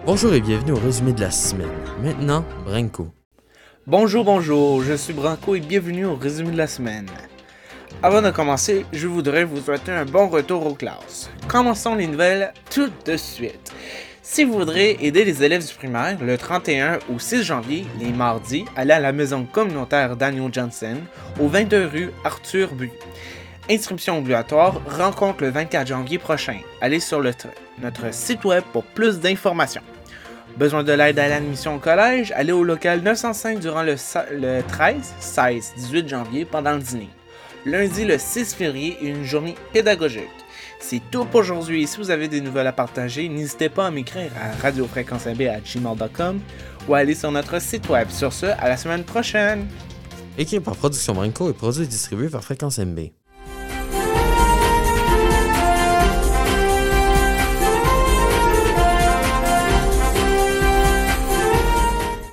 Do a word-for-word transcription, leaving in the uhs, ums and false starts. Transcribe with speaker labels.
Speaker 1: Bonjour et bienvenue au résumé de la semaine. Maintenant, Branco.
Speaker 2: Bonjour, bonjour, je suis Branco et bienvenue au résumé de la semaine. Avant de commencer, je voudrais vous souhaiter un bon retour aux classes. Commençons les nouvelles tout de suite. Si vous voudrez aider les élèves du primaire, le trente et un au six janvier, les mardis, allez à la maison communautaire Daniel Johnson, au vingt-deux rue Arthur Buis. Inscription obligatoire, rencontre le vingt-quatre janvier prochain. Allez sur le t- notre site web pour plus d'informations. Besoin de l'aide à l'admission au collège? Allez au local neuf cent cinq durant le, le treize, seize, dix-huit janvier pendant le dîner. Lundi le six février, une journée pédagogique. C'est tout pour aujourd'hui. Si vous avez des nouvelles à partager, n'hésitez pas à m'écrire à radio fréquence m b arobase gmail point com ou à aller sur notre site web. Sur ce, à la semaine prochaine!
Speaker 1: Écrit par Production Branco et produit et distribué par Fréquence M B.